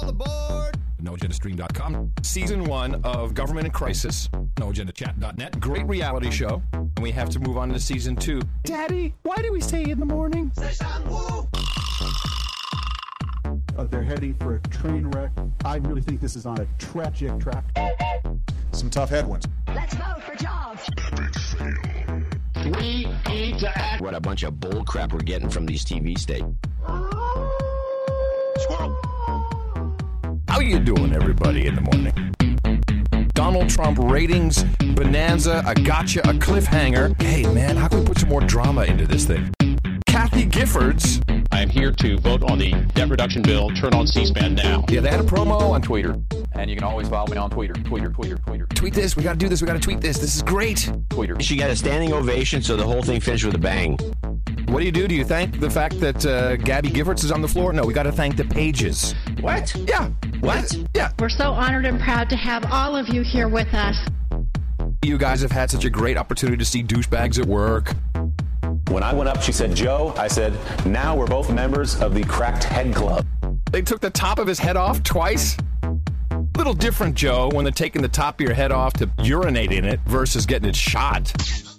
aboard! NoAgendaStream.com. Season 1 of Government in Crisis. NoAgendaChat.net. Great reality show. And we have to move on to Season 2. Daddy, why do we stay in the morning? They're heading for a train wreck. I really think this is on a tragic track. Some tough headwinds. Let's vote for jobs. Epic fail. We need to act. What a bunch of bull crap we're getting from these TV stations. Squirrel. How you doing, everybody, in the morning? Donald Trump ratings, bonanza, a gotcha, a cliffhanger. Hey, man, how can we put some more drama into this thing? Kathy Giffords. I am here to vote on the debt reduction bill. Turn on C-SPAN now. Yeah, they had a promo on Twitter. And you can always follow me on Twitter. Tweet this. We got to do this. We got to tweet this. This is great. Twitter. She got a standing ovation, so the whole thing finished with a bang. What do you do? Do you thank the fact that Gabby Giffords is on the floor? No, we got to thank the pages. What? Yeah. What? Yeah. We're so honored and proud to have all of you here with us. You guys have had such a great opportunity to see douchebags at work. When I went up, she said, Joe. I said, now we're both members of the Cracked Head Club. They took the top of his head off twice. Little different, Joe, when they're taking the top of your head off to urinate in it versus getting it shot.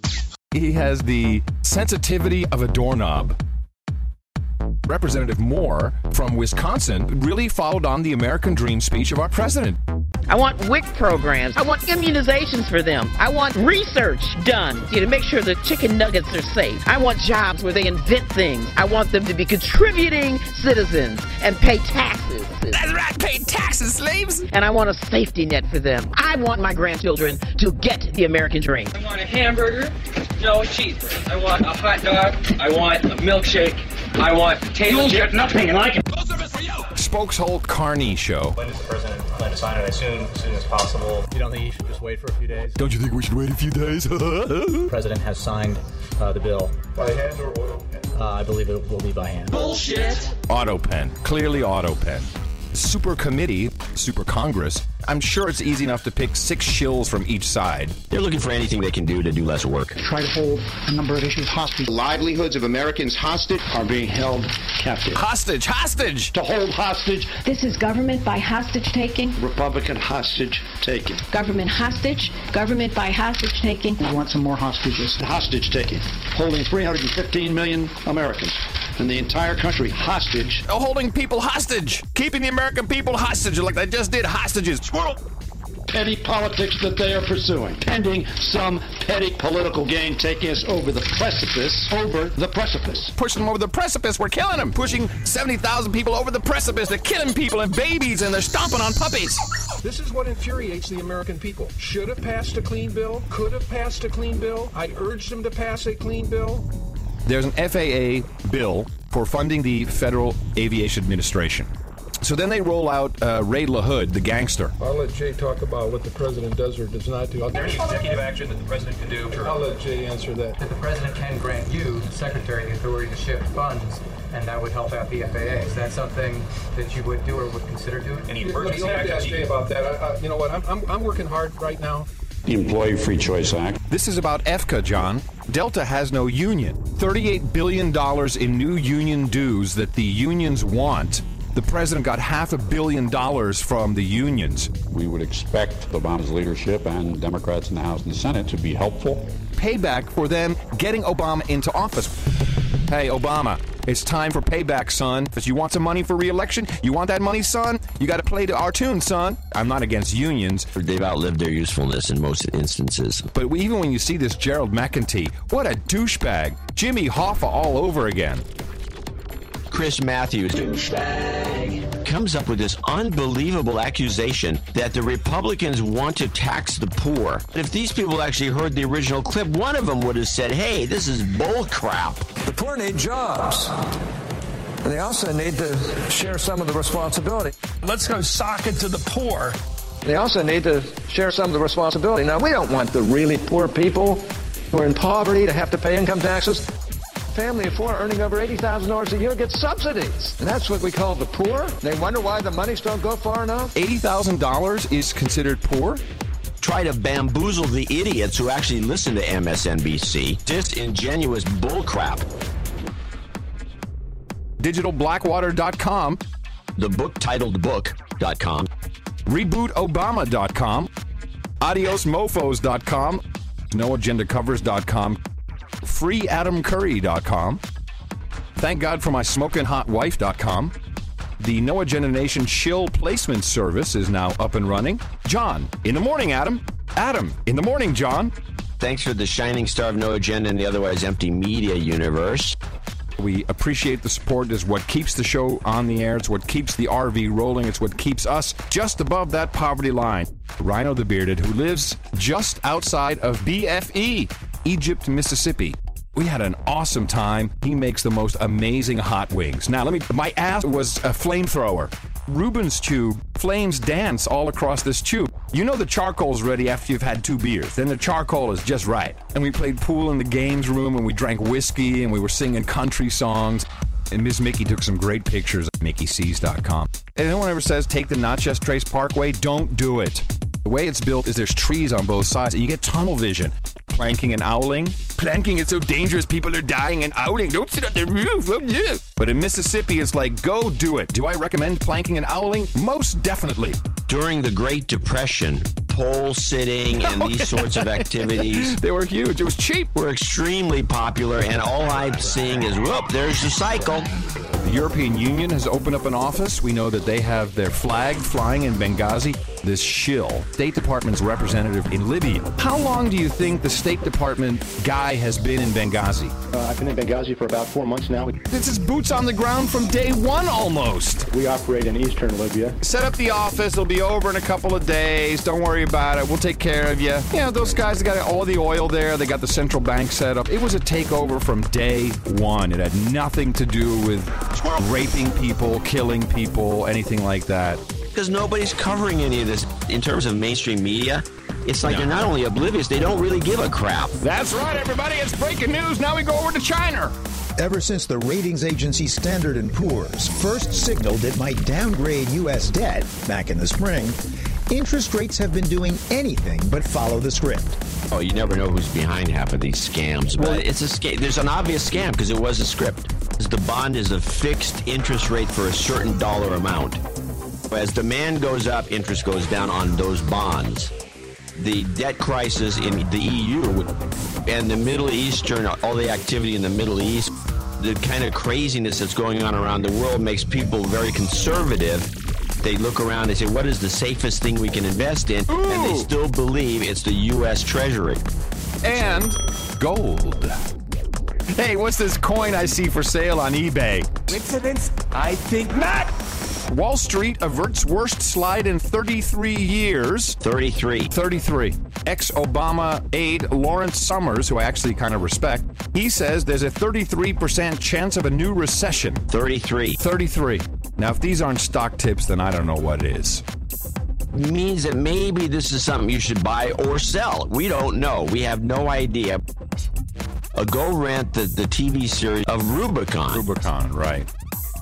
He has the sensitivity of a doorknob. Representative Moore from Wisconsin really followed on the American dream speech of our president. I want WIC programs. I want immunizations for them. I want research done to make sure the chicken nuggets are safe. I want jobs where they invent things. I want them to be contributing citizens and pay taxes. That's right, pay taxes, slaves. And I want a safety net for them. I want my grandchildren to get the American dream. I want a hamburger, no cheeseburger. I want a hot dog. I want a milkshake. I want potato chips. You'll get nothing like it. Spokesholt Carney Show. When does the president plan to sign it? As soon as possible. You don't think he should just wait for a few days? Don't you think we should wait a few days? The president has signed the bill. By hand or oil pen? I believe it will be by hand. Bullshit. Auto pen. Clearly auto pen. Super committee, super Congress. I'm sure it's easy enough to pick 6 shills from each side. They're looking for anything they can do to do less work. Try to hold a number of issues hostage. The livelihoods of Americans hostage are being held captive. Hostage! To hold hostage. This is government by hostage taking. Republican hostage taking. Government hostage. Government by hostage taking. We want some more hostages. Hostage taking. Holding 315 million Americans in the entire country hostage. Holding people hostage. Keeping the American people hostage like they just did hostages. Squirrel. Petty politics that they are pursuing, pending some petty political gain, taking us over the precipice. Pushing them over the precipice, we're killing them. Pushing 70,000 people over the precipice. They're killing people and babies, and they're stomping on puppies. This is what infuriates the American people. Should have passed a clean bill, could have passed a clean bill. I urged them to pass a clean bill. There's an FAA bill for funding the Federal Aviation Administration. So then they roll out Ray LaHood, the gangster. I'll let Jay talk about what the president does or does not do. Is there any executive action that the president can do? I'll let Jay answer that. That the president can grant you, the secretary, the authority to shift funds, and that would help out the FAA. Is that something that you would do or would consider doing? Any emergency Don't action? ask Jay about that. You know what? I'm working hard right now. The Employee Free Choice Act. This is about EFCA, John. Delta has no union. $38 billion in new union dues that the unions want. The president got $500 million from the unions. We would expect Obama's leadership and Democrats in the House and the Senate to be helpful. Payback for them getting Obama into office. Hey, Obama, it's time for payback, son. If you want some money for re-election, you want that money, son? You got to play to our tune, son. I'm not against unions. They've outlived their usefulness in most instances. But even when you see this Gerald McEntee, what a douchebag. Jimmy Hoffa all over again. Chris Matthews comes up with this unbelievable accusation that the Republicans want to tax the poor. If these people actually heard the original clip, one of them would have said, hey, this is bull crap. The poor need jobs. And they also need to share some of the responsibility. Let's go sock it to the poor. They also need to share some of the responsibility. Now, we don't want the really poor people who are in poverty to have to pay income taxes. Family of 4 earning over $80,000 a year gets subsidies. And that's what we call the poor. They wonder why the monies don't go far enough. $80,000 is considered poor? Try to bamboozle the idiots who actually listen to MSNBC. Disingenuous bullcrap. DigitalBlackwater.com. thebooktitledbook.com, RebootObama.com, AdiosMofos.com, NoAgendaCovers.com, FreeAdamCurry.com, ThankGodForMySmokingHotWife.com. The No Agenda Nation shill placement service is now up and running. John, in the morning, Adam. Adam, in the morning, John. Thanks for the shining star of No Agenda in the otherwise empty media universe. We appreciate the support. It's what keeps the show on the air. It's what keeps the RV rolling. It's what keeps us just above that poverty line. Rhino the Bearded, who lives just outside of BFE, Egypt, Mississippi. We had an awesome time. He makes the most amazing hot wings. Now, my ass was a flamethrower. Rubens tube, flames dance all across this tube. You know the charcoal's ready after you've had 2 beers. Then the charcoal is just right. And we played pool in the games room, and we drank whiskey, and we were singing country songs. And Miss Mickey took some great pictures at MickeySees.com. And no one ever says, take the Natchez Trace Parkway. Don't do it. The way it's built is there's trees on both sides, and you get tunnel vision. Planking and owling. Planking is so dangerous, people are dying, and owling. Don't sit on the roof. Oh, yeah. But in Mississippi, it's like, go do it. Do I recommend planking and owling? Most definitely. During the Great Depression, pole sitting and these sorts of activities, they were huge. It was cheap. Were extremely popular, and all I'm seeing is, whoop, there's the cycle. The European Union has opened up an office. We know that they have their flag flying in Benghazi. This shill, State Department's representative in Libya. How long do you think the State Department guy has been in Benghazi? I've been in Benghazi for about 4 months now. This is boots on the ground from day one almost. We operate in eastern Libya. Set up the office. It'll be over in a couple of days. Don't worry about it. We'll take care of you. You know, those guys, they got all the oil there. They got the central bank set up. It was a takeover from day one. It had nothing to do with raping people, killing people, anything like that. Because nobody's covering any of this in terms of mainstream media. It's like they're not only oblivious, they don't really give a crap. That's right, everybody. It's breaking news. Now we go over to China. Ever since the ratings agency Standard & Poor's first signaled it might downgrade U.S. debt back in the spring, interest rates have been doing anything but follow the script. Oh, you never know who's behind half of these scams. But it's a scam. There's an obvious scam because it was a script. The bond is a fixed interest rate for a certain dollar amount. As demand goes up, interest goes down on those bonds. The debt crisis in the EU and the Middle Eastern, all the activity in the Middle East, the kind of craziness that's going on around the world makes people very conservative. They look around and say, what is the safest thing we can invest in? Ooh. And they still believe it's the U.S. Treasury. And gold. Hey, what's this coin I see for sale on eBay? Coincidence? I think not. Wall Street averts worst slide in 33 years. 33. Ex-Obama aide Lawrence Summers, who I actually kind of respect, he says there's a 33% chance of a new recession. 33. Now, if these aren't stock tips, then I don't know what is. Means that maybe this is something you should buy or sell. We don't know. We have no idea. Go rent the TV series of Rubicon. Rubicon, right.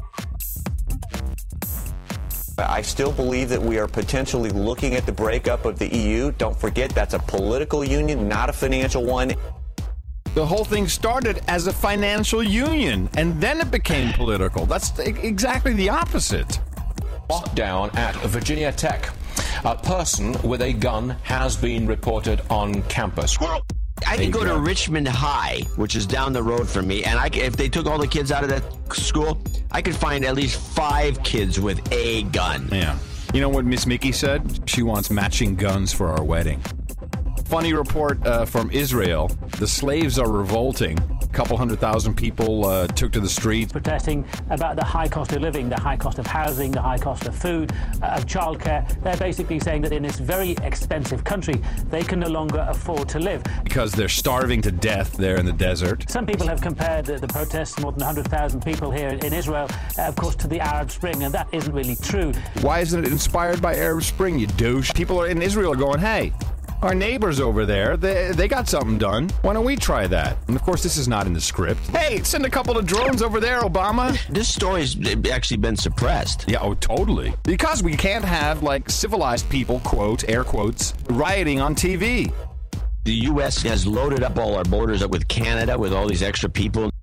I still believe that we are potentially looking at the breakup of the EU. Don't forget, that's a political union, not a financial one. The whole thing started as a financial union, and then it became political. That's exactly the opposite. Lockdown at Virginia Tech. A person with a gun has been reported on campus. I could go to Richmond High, which is down the road from me, and if they took all the kids out of that school, I could find at least 5 kids with a gun. Yeah. You know what Miss Mickey said? She wants matching guns for our wedding. Funny report from Israel. The slaves are revolting. A couple 100,000 people took to the streets. Protesting about the high cost of living, the high cost of housing, the high cost of food, of childcare. They're basically saying that in this very expensive country, they can no longer afford to live. Because they're starving to death there in the desert. Some people have compared the protests, more than 100,000 people here in Israel, of course, to the Arab Spring, and that isn't really true. Why isn't it inspired by Arab Spring, you douche? People in Israel are going, hey, our neighbors over there, they got something done. Why don't we try that? And of course, this is not in the script. Hey, send a couple of drones over there, Obama. This story's actually been suppressed. Yeah, oh, totally. Because we can't have, like, civilized people, quote, air quotes, rioting on TV. The U.S. has loaded up all our borders up with Canada, with all these extra people.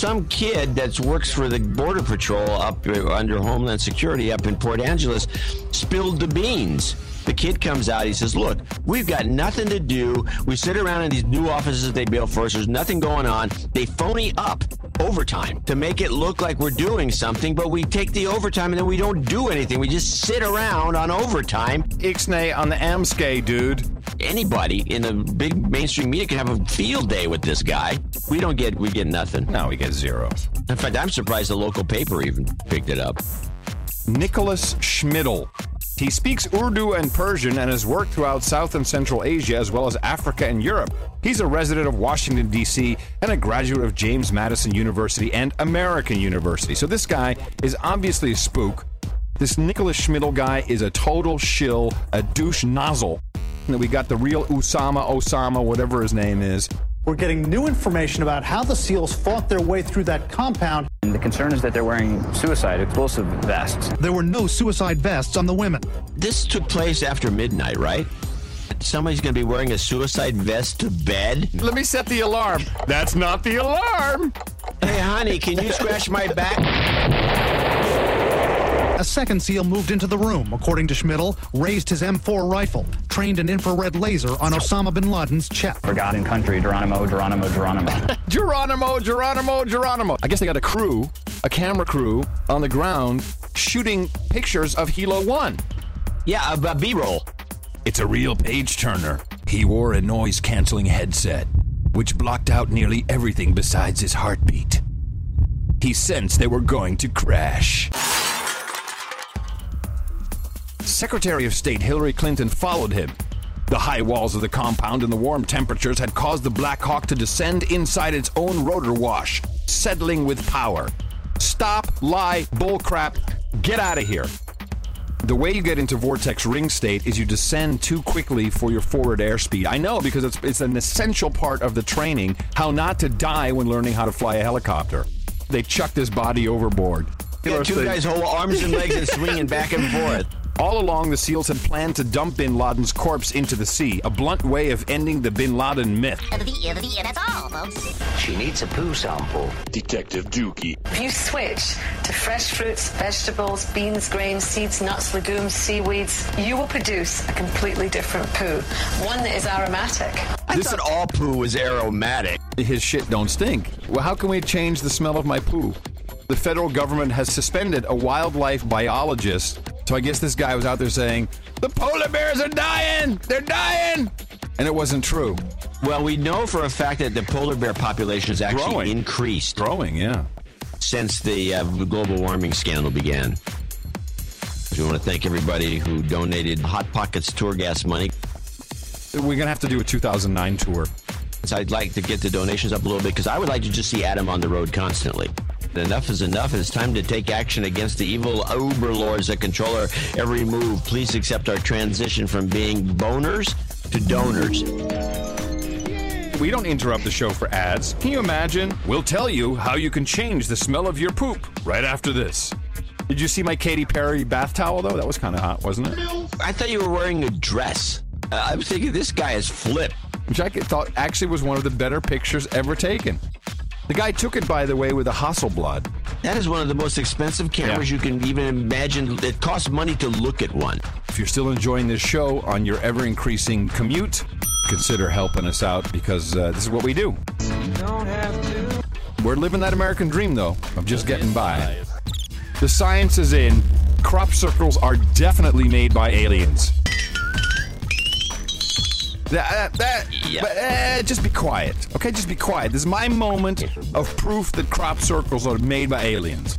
some kid that works for the Border Patrol up under Homeland Security up in Port Angeles spilled the beans. The kid comes out, he says, look, we've got nothing to do. We sit around in these new offices they built for us. There's nothing going on. They phony up overtime to make it look like we're doing something, but we take the overtime and then we don't do anything. We just sit around on overtime. Ixnay on the Amskay, dude. Anybody in the big mainstream media can have a field day with this guy. We get nothing. No, we get zero. In fact, I'm surprised the local paper even picked it up. Nicholas Schmidl. He speaks Urdu and Persian and has worked throughout South and Central Asia as well as Africa and Europe. He's a resident of Washington, D.C. and a graduate of James Madison University and American University. So this guy is obviously a spook. This Nicholas Schmidl guy is a total shill, a douche nozzle. And we got the real Osama, whatever his name is. We're getting new information about how the SEALs fought their way through that compound. And the concern is that they're wearing suicide explosive vests. There were no suicide vests on the women. This took place after midnight, right? Somebody's going to be wearing a suicide vest to bed? Let me set the alarm. That's not the alarm. Hey, honey, can you scratch my back? A second SEAL moved into the room, according to Schmidl, raised his M4 rifle, trained an infrared laser on Osama bin Laden's chest. Forgotten country, Geronimo. Geronimo. I guess they got a camera crew on the ground shooting pictures of Hilo 1. Yeah, a B-roll. It's a real page-turner. He wore a noise-canceling headset, which blocked out nearly everything besides his heartbeat. He sensed they were going to crash. Secretary of State Hillary Clinton followed him. The high walls of the compound and the warm temperatures had caused the Black Hawk to descend inside its own rotor wash, settling with power. Stop, lie, bullcrap, get out of here. The way you get into vortex ring state is you descend too quickly for your forward airspeed. I know, because it's an essential part of the training, how not to die when learning how to fly a helicopter. They chucked his body overboard. Yeah, two guys hold arms and legs and swinging back and forth. All along, the SEALs had planned to dump bin Laden's corpse into the sea, a blunt way of ending the bin Laden myth. That's all, folks. She needs a poo sample. Detective Dookie. If you switch to fresh fruits, vegetables, beans, grains, seeds, nuts, legumes, seaweeds, you will produce a completely different poo. One that is aromatic. This said all poo is aromatic. His shit don't stink. Well, how can we change the smell of my poo? The federal government has suspended a wildlife biologist. So I guess this guy was out there saying, the polar bears are dying! They're dying! And it wasn't true. Well, we know for a fact that the polar bear population has actually increased. Growing, yeah. Since the global warming scandal began. We want to thank everybody who donated Hot Pockets tour gas money. We're going to have to do a 2009 tour. So I'd like to get the donations up a little bit, because I would like to just see Adam on the road constantly. Enough is enough. It's time to take action against the evil overlords that control our every move. Please accept our transition from being boners to donors. We don't interrupt the show for ads. Can you imagine? We'll tell you how you can change the smell of your poop right after this. Did you see my Katy Perry bath towel, though? That was kind of hot, wasn't it? I thought you were wearing a dress. I was thinking this guy is flipped. Which I thought actually was one of the better pictures ever taken. The guy took it, by the way, with a Hasselblad. That is one of the most expensive cameras you can even imagine. It costs money to look at one. If you're still enjoying this show on your ever-increasing commute, consider helping us out, because this is what we do. We're living that American dream, though, of just getting by. The science is in. Crop circles are definitely made by aliens. Just be quiet, okay? Just be quiet. This is my moment of proof that crop circles are made by aliens.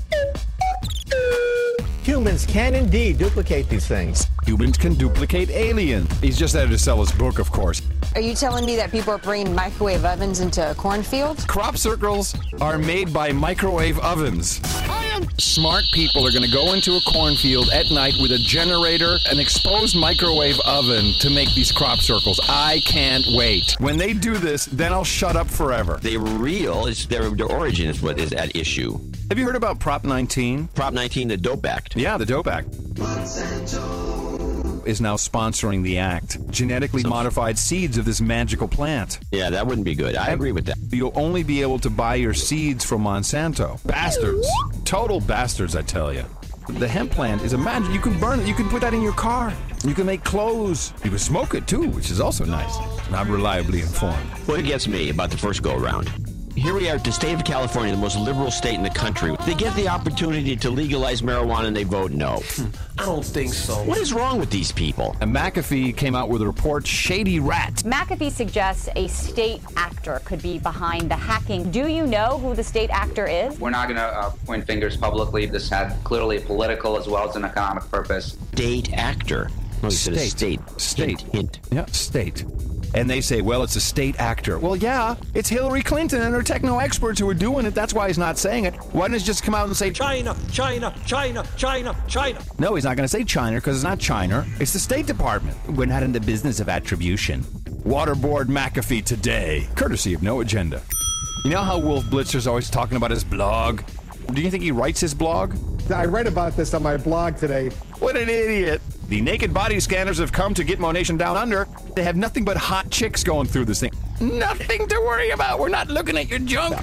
Humans can indeed duplicate these things. Humans can duplicate aliens. He's just there to sell his book, of course. Are you telling me that people are bringing microwave ovens into cornfields? Crop circles are made by microwave ovens. Smart people are going to go into a cornfield at night with a generator, an exposed microwave oven to make these crop circles. I can't wait. When they do this, then I'll shut up forever. They're real. Their origin is what is at issue. Have you heard about Prop 19? Prop 19, the Dope Act. Yeah, the Dope Act. Monsanto, is now sponsoring the act. Genetically modified seeds of this magical plant. Yeah, that wouldn't be good. I agree with that. You'll only be able to buy your seeds from Monsanto. Bastards. Total bastards, I tell you. The hemp plant is a magic. You can burn it. You can put that in your car. You can make clothes. You can smoke it, too, which is also nice. Not reliably informed. What gets me about the first go-around? Here we are at the state of California, the most liberal state in the country. They get the opportunity to legalize marijuana and they vote no. I don't think so. What is wrong with these people? And McAfee came out with a report, Shady Rat. McAfee suggests a state actor could be behind the hacking. Do you know who the state actor is? We're not going to point fingers publicly. This had clearly a political as well as an economic purpose. State actor. No, State. Hint. Yeah, state. And they say, well, it's a state actor. Well, yeah, it's Hillary Clinton and her techno-experts who are doing it. That's why he's not saying it. Why doesn't he just come out and say, China, China, China, China, China? No, he's not going to say China because it's not China. It's the State Department. We're not in the business of attribution. Waterboard McAfee today, courtesy of No Agenda. You know how Wolf Blitzer's always talking about his blog? Do you think he writes his blog? I read about this on my blog today. What an idiot. The naked body scanners have come to Gitmo Nation Down Under. They have nothing but hot chicks going through this thing. Nothing to worry about. We're not looking at your junk.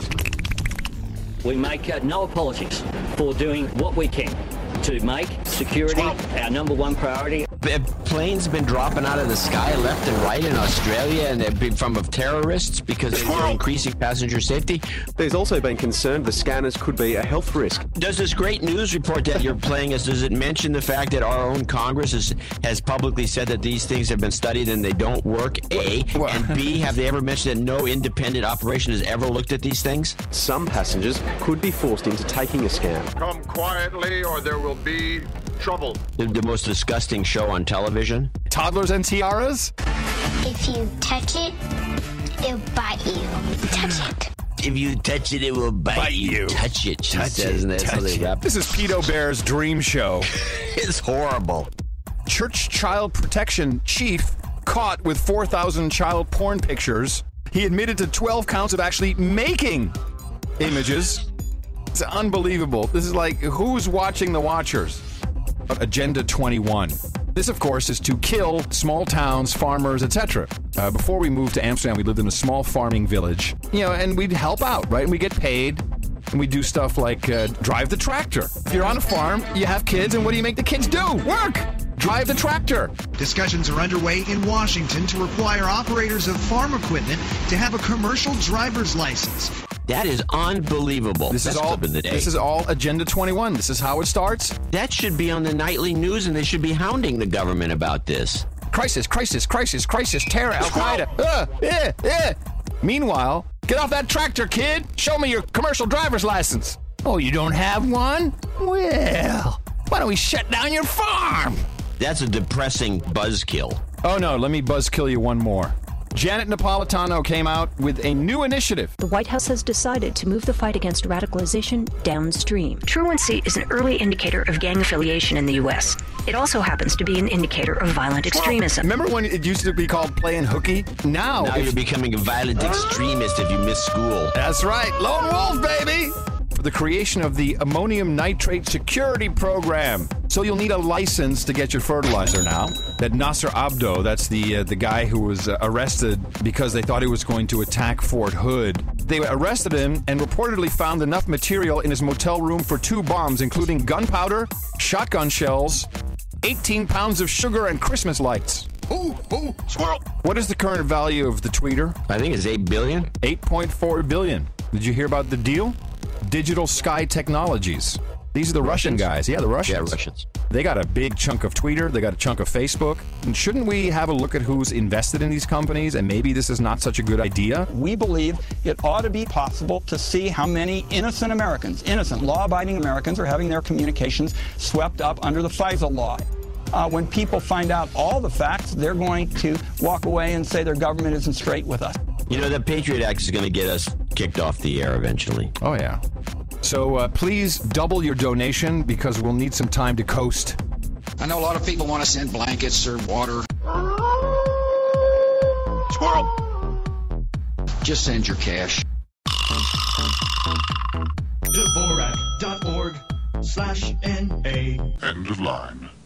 We make no apologies for doing what we can to make security our number one priority. Planes been dropping out of the sky left and right in Australia, and they've been from terrorists because they're increasing passenger safety. There's also been concern the scanners could be a health risk. Does this great news report that you're playing us, does it mention the fact that our own Congress has publicly said that these things have been studied and they don't work, A? And B, have they ever mentioned that no independent operation has ever looked at these things? Some passengers could be forced into taking a scan. Come quietly or there will be trouble. The most disgusting show on television. Toddlers and tiaras? If you touch it, it'll bite you. Touch it. If you touch it, it will bite you. Touch it, she says. And that's how they wrap. This is Pedo Bear's dream show. It's horrible. Church Child Protection Chief caught with 4,000 child porn pictures. He admitted to 12 counts of actually making images. It's unbelievable. This is like, who's watching the watchers? Agenda 21. This, of course, is to kill small towns, farmers, etc. Before we moved to Amsterdam, we lived in a small farming village, and we'd help out, right? And we get paid, and we do stuff like drive the tractor. If you're on a farm, you have kids, and what do you make the kids do? Work! Drive the tractor. Discussions are underway in Washington to require operators of farm equipment to have a commercial driver's license. That is unbelievable. This is all Agenda 21. This is how it starts. That should be on the nightly news, and they should be hounding the government about this. Crisis, crisis, crisis, crisis, terror, Al-Qaeda. Meanwhile, get off that tractor, kid. Show me your commercial driver's license. Oh, you don't have one? Well, why don't we shut down your farm? That's a depressing buzzkill. Oh, no, let me buzzkill you one more. Janet Napolitano came out with a new initiative. The White House has decided to move the fight against radicalization downstream. Truancy is an early indicator of gang affiliation in the U.S. It also happens to be an indicator of violent extremism. Remember when it used to be called playing hooky? Now you're becoming a violent extremist if you miss school. That's right. Lone wolf, baby! For the creation of the ammonium nitrate security program. So you'll need a license to get your fertilizer now. That Nasser Abdo, that's the guy who was arrested because they thought he was going to attack Fort Hood. They arrested him and reportedly found enough material in his motel room for 2 bombs, including gunpowder, shotgun shells, 18 pounds of sugar, and Christmas lights. Ooh, squirrel! What is the current value of the tweeter? I think it's $8 billion. $8.4 billion. Did you hear about the deal? Digital Sky Technologies. These are the Russian guys. Yeah, the Russians. Yeah, Russians. They got a big chunk of Twitter. They got a chunk of Facebook. And shouldn't we have a look at who's invested in these companies? And maybe this is not such a good idea? We believe it ought to be possible to see how many innocent Americans, innocent law-abiding Americans, are having their communications swept up under the FISA law. When people find out all the facts, they're going to walk away and say their government isn't straight with us. You know, the Patriot Act is going to get us kicked off the air eventually. Oh, yeah. So please double your donation because we'll need some time to coast. I know a lot of people want to send blankets or water. Squirrel! Just send your cash. Dvorak.org/NA. End of line.